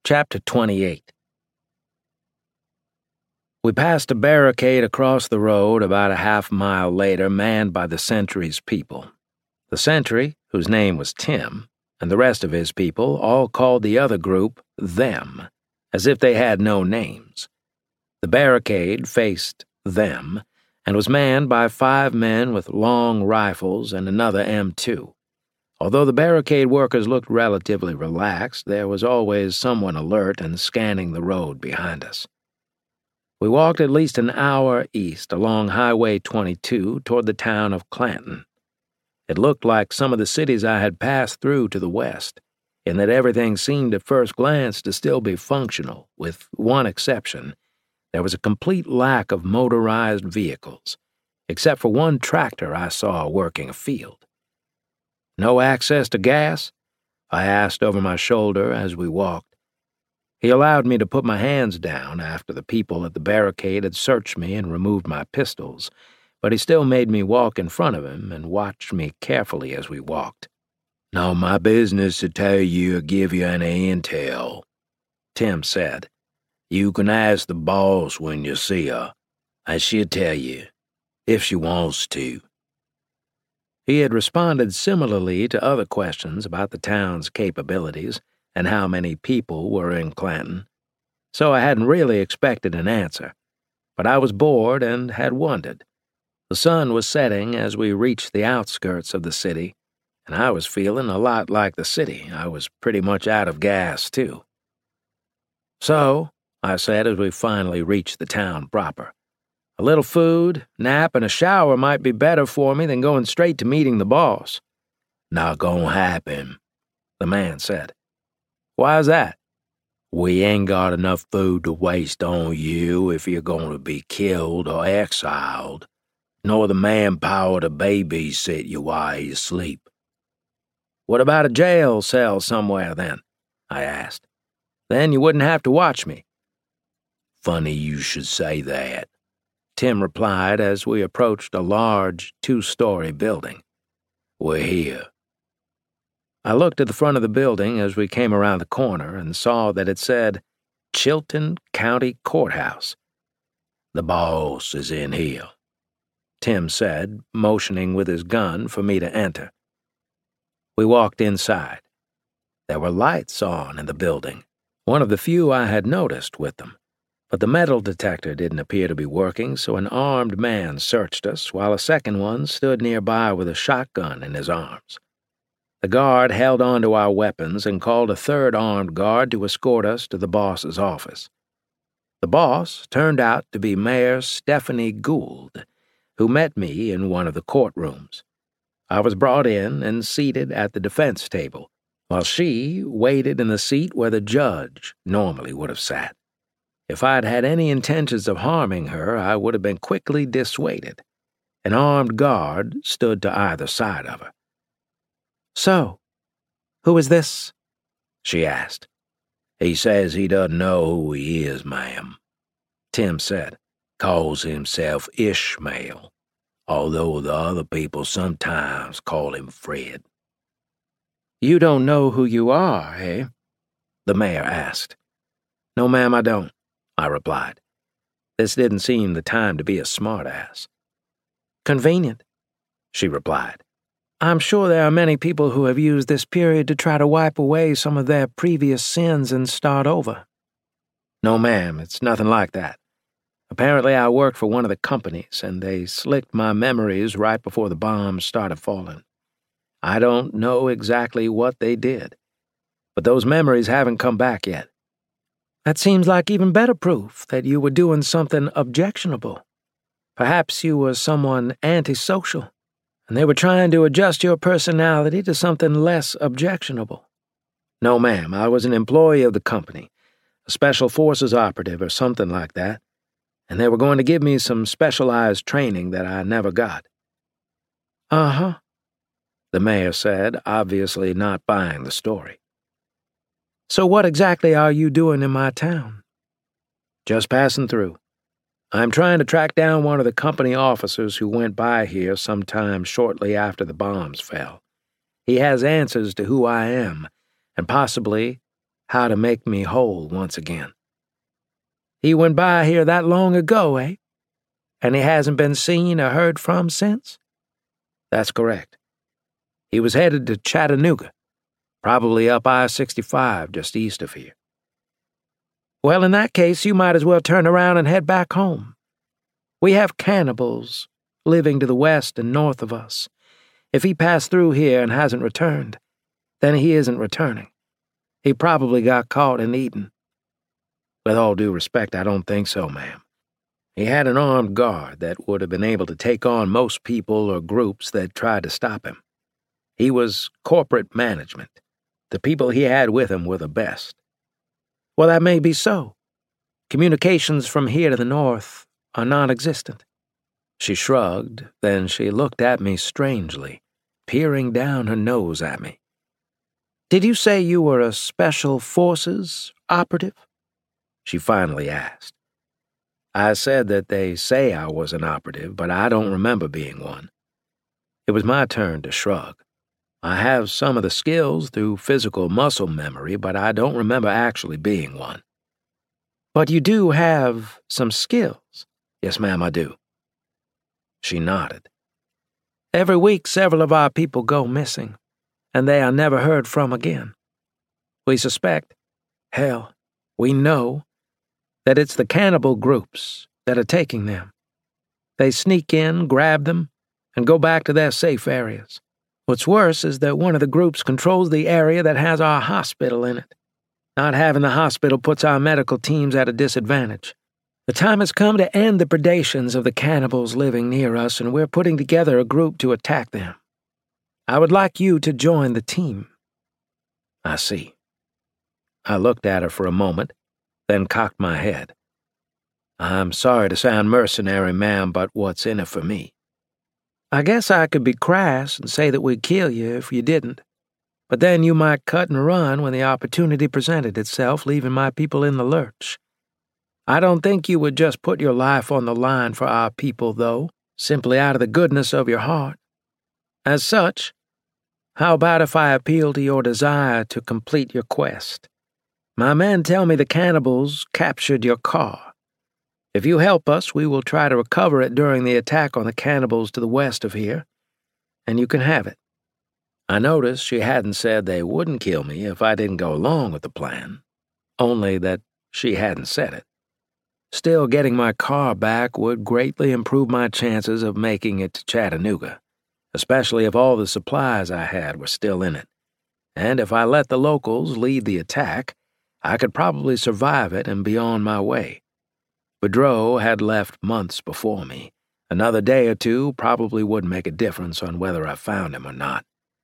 Chapter 28. We passed a barricade across the road about a half-mile later, manned by the sentry's people. The sentry, whose name was Tim, and the rest of his people all called the other group them, as if they had no names. The barricade faced them and was manned by 5 men with long rifles and another M2. Although the barricade workers looked relatively relaxed, there was always someone alert and scanning the road behind us. We walked at least an hour east along Highway 22 toward the town of Clanton. It looked like some of the cities I had passed through to the west, in that everything seemed at first glance to still be functional, with one exception. There was a complete lack of motorized vehicles, except for one tractor I saw working a field. No access to gas? I asked over my shoulder as we walked. He allowed me to put my hands down after the people at the barricade had searched me and removed my pistols, but he still made me walk in front of him and watched me carefully as we walked. "Not my business to tell you or give you any intel," Tim said. "You can ask the boss when you see her, and she'll tell you, if she wants to." He had responded similarly to other questions about the town's capabilities and how many people were in Clanton, so I hadn't really expected an answer, but I was bored and had wondered. The sun was setting as we reached the outskirts of the city, and I was feeling a lot like the city. I was pretty much out of gas, too. "So," I said as we finally reached the town proper, "a little food, nap, and a shower might be better for me than going straight to meeting the boss." "Not gonna happen," the man said. "Why's that?" "We ain't got enough food to waste on you if you're going to be killed or exiled, nor the manpower to babysit you while you sleep." "What about a jail cell somewhere, then?" I asked. "Then you wouldn't have to watch me." "Funny you should say that," Tim replied as we approached a large 2-story building. "We're here." I looked at the front of the building as we came around the corner and saw that it said Chilton County Courthouse. "The boss is in here," Tim said, motioning with his gun for me to enter. We walked inside. There were lights on in the building, one of the few I had noticed with them. But the metal detector didn't appear to be working, so an armed man searched us, while a second one stood nearby with a shotgun in his arms. The guard held on to our weapons and called a third armed guard to escort us to the boss's office. The boss turned out to be Mayor Stephanie Gould, who met me in one of the courtrooms. I was brought in and seated at the defense table, while she waited in the seat where the judge normally would have sat. If I'd had any intentions of harming her, I would have been quickly dissuaded. An armed guard stood to either side of her. "So, who is this?" she asked. "He says he doesn't know who he is, ma'am," Tim said. "Calls himself Ishmael, although the other people sometimes call him Fred." "You don't know who you are, eh?" the mayor asked. "No, ma'am, I don't," I replied. This didn't seem the time to be a smartass. "Convenient," she replied. "I'm sure there are many people who have used this period to try to wipe away some of their previous sins and start over." "No, ma'am, it's nothing like that. Apparently I worked for one of the companies, and they slicked my memories right before the bombs started falling. I don't know exactly what they did, but those memories haven't come back yet." "That seems like even better proof that you were doing something objectionable. Perhaps you were someone antisocial, and they were trying to adjust your personality to something less objectionable." "No, ma'am, I was an employee of the company, a special forces operative or something like that, and they were going to give me some specialized training that I never got." "Uh-huh," the mayor said, obviously not buying the story. "So what exactly are you doing in my town?" "Just passing through. I'm trying to track down one of the company officers who went by here sometime shortly after the bombs fell. He has answers to who I am, and possibly how to make me whole once again. He went by here that long ago, eh? And he hasn't been seen or heard from since? That's correct. He was headed to Chattanooga, probably up I-65 just east of here. Well, in that case, you might as well turn around and head back home. We have cannibals living to the west and north of us. If he passed through here and hasn't returned, then he isn't returning. He probably got caught and eaten. With all due respect, I don't think so, ma'am. He had an armed guard that would have been able to take on most people or groups that tried to stop him. He was corporate management. The people he had with him were the best. Well, that may be so. Communications from here to the north are non-existent. She shrugged, then she looked at me strangely, peering down her nose at me. Did you say you were a Special Forces operative? She finally asked. I said that they say I was an operative, but I don't remember being one. It was my turn to shrug. I have some of the skills through physical muscle memory, but I don't remember actually being one. But you do have some skills. Yes, ma'am, I do. She nodded. Every week, several of our people go missing, and they are never heard from again. We suspect, hell, we know, that it's the cannibal groups that are taking them. They sneak in, grab them, and go back to their safe areas. What's worse is that one of the groups controls the area that has our hospital in it. Not having the hospital puts our medical teams at a disadvantage. The time has come to end the predations of the cannibals living near us, and we're putting together a group to attack them. I would like you to join the team. I see. I looked at her for a moment, then cocked my head. I'm sorry to sound mercenary, ma'am, but what's in it for me? I guess I could be crass and say that we'd kill you if you didn't, but then you might cut and run when the opportunity presented itself, leaving my people in the lurch. I don't think you would just put your life on the line for our people, though, simply out of the goodness of your heart. As such, how about if I appeal to your desire to complete your quest? My men tell me the cannibals captured your car. If you help us, we will try to recover it during the attack on the cannibals to the west of here, and you can have it. I noticed she hadn't said they wouldn't kill me if I didn't go along with the plan, only that she hadn't said it. Still, getting my car back would greatly improve my chances of making it to Chattanooga, especially if all the supplies I had were still in it. And if I let the locals lead the attack, I could probably survive it and be on my way. Boudreaux had left months before me. Another day or two probably wouldn't make a difference on whether I found him or not.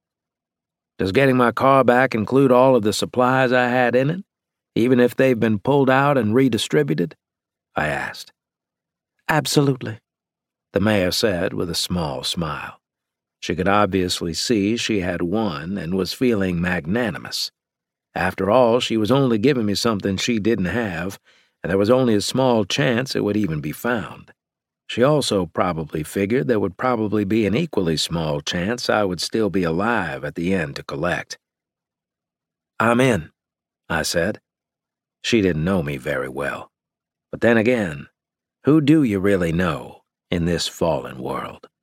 Does getting my car back include all of the supplies I had in it, even if they've been pulled out and redistributed? I asked. Absolutely, the mayor said with a small smile. She could obviously see she had won and was feeling magnanimous. After all, she was only giving me something she didn't have, and there was only a small chance it would even be found. She also probably figured there would probably be an equally small chance I would still be alive at the end to collect. I'm in, I said. She didn't know me very well. But then again, who do you really know in this fallen world?